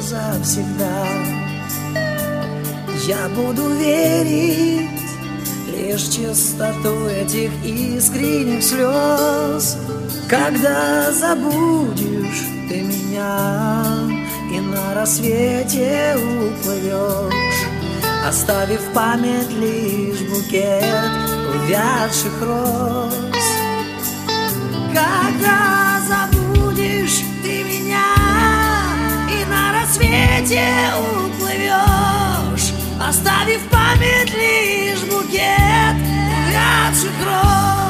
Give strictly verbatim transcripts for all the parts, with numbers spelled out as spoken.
завсегда. Я буду верить лишь чистоту этих искренних слез, когда забудешь ты меня и на рассвете уплывешь, оставив в память лишь букет увядших роз. Когда забудешь ты меня и на рассвете уплывешь, оставив в память лишь букет увядших роз.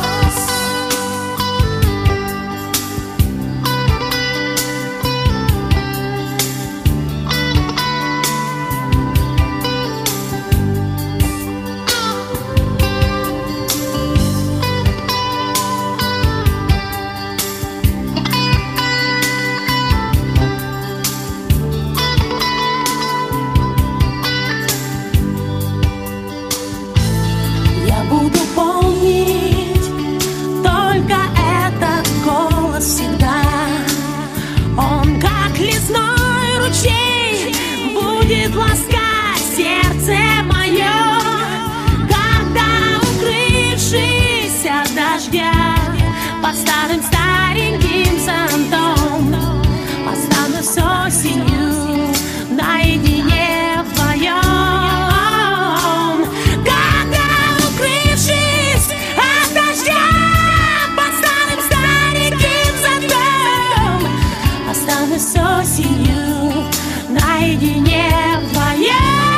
Будет ласкать сердце мое, когда, укрывшись от дождя под старым стареньким зонтом, останусь осенью наедине вдвоем. Когда, укрывшись от дождя под старым стареньким зонтом, останусь осенью наедине вдвоем.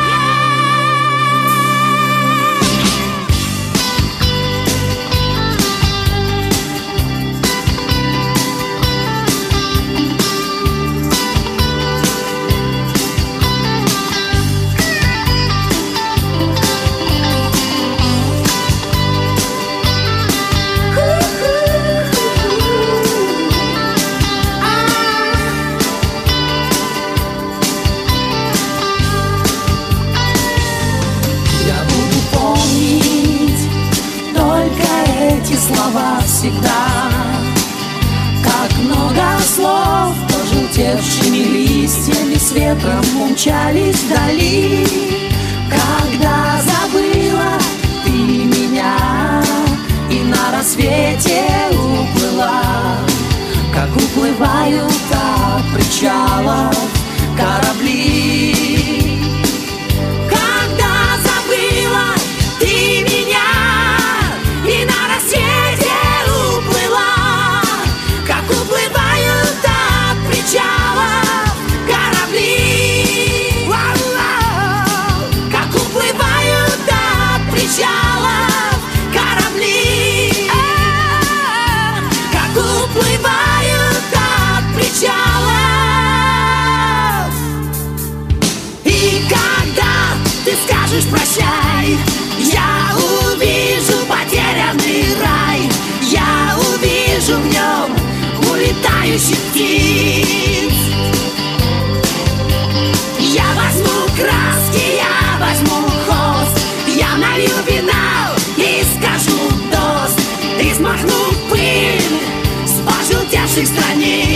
Слова всегда, как много слов, пожелтевшими листьями с ветром умчались вдали. Когда забыла ты меня и на рассвете уплыла, как уплывают от причалов корабли. Когда забыла ты меня и на рассвете уплыла, как уплывают от причалов корабли. Как уплывают от причалов корабли. Как уплывают от причалов. И когда ты скажешь прощай, я увижу потерянный рай, я увижу в нем улетающих птиц. Я возьму краски, я возьму холст, я налью вина и скажу тост, и смахну пыль с пожелтевших страниц.